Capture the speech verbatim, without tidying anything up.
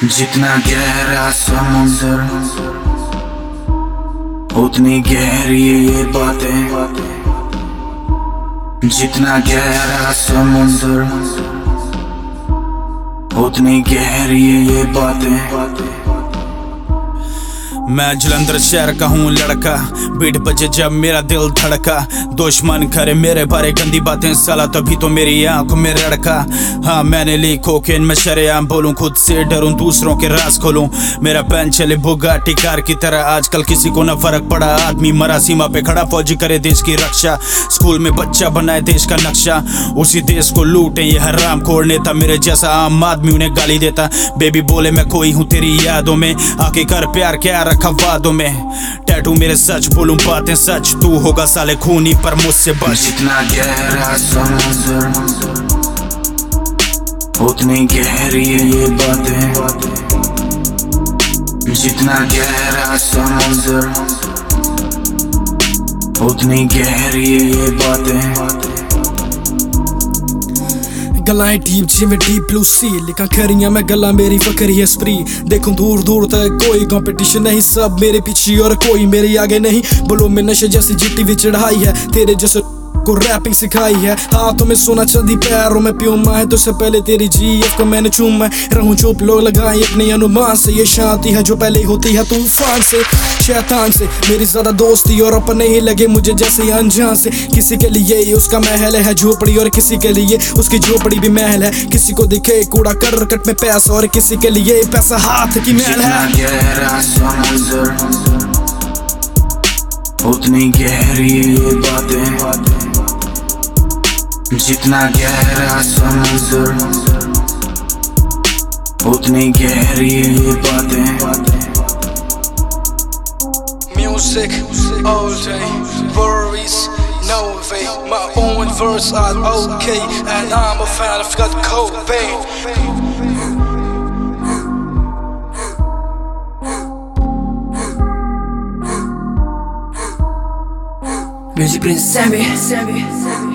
जितना गहरा समुंदर उतनी गहरी ये बातें। जितना गहरा समुंदर उतनी गहरी ये बातें। मैं जलंधर शहर का हूँ लड़का, बीट बजे जब मेरा दिल धड़का। दुश्मन करे मेरे बारे गंदी बातें, साला तभी तो मेरी आंखों में रड़का। हाँ मैंने ली कोकेन, मैं शरेआम बोलूं, खुद से डरूं, दूसरों के राज खोलूं। मेरा पैन चले बुगाटी कार की तरह, आजकल किसी को न फर्क पड़ा। आदमी मरा सीमा पे खड़ा, फौजी करे देश की रक्षा। स्कूल में बच्चा बनाए देश का नक्शा, उसी देश को लूटे ये हराम खोर नेता। मेरे जैसा आम आदमी उन्हें गाली देता। बेबी बोले मैं कोई हूँ तेरी यादों में, आके कर प्यार क्या रखा वादों में। टैटू मेरे सच बोलूं बातें सच, तू होगा साले खूनी पर मुझसे बच। जितना गहरा समुंदर उतनी गहरी ये बातें। जितना गहरा समुंदर उतनी गहरी ये बातें। गलाएं डीप जिवें डीप ब्लू सी, लिखा खरियां मैं गला मेरी फकरी है स्प्री। देखूं दूर दूर तक कोई कंपटीशन नहीं, सब मेरे पीछे और कोई मेरे आगे नहीं। बोलो में नशे जैसी जिट्टी भी चढ़ाई है, तेरे जैसे को रैपिंग सिखाई है। हाथों में सोना चांदी पैरों में प्यूमा है, तो से पहले तेरी जीएफ को मैंने चूमा। रहूं चुप लोग लगाए अपने अनुमान से, ये शांति है जो पहले होती है तूफान से। शैतान से मेरी ज्यादा दोस्ती और अपने ही लगे मुझे जैसे अनजान से। किसी के लिए उसका महल है झोपड़ी, और किसी के लिए उसकी झोपड़ी भी महल है। किसी को दिखे कूड़ा करकट में पैसा, और किसी के लिए पैसा हाथ की महल है। गहरा समुंदर उतनी गहरी ये बातें। जितना गहरा समुंदर उतनी गहरी ये बातें। Music all day, worries no way. My own verse are okay, and I'm a fan of Kurt Cobain. Music Prince Sammy.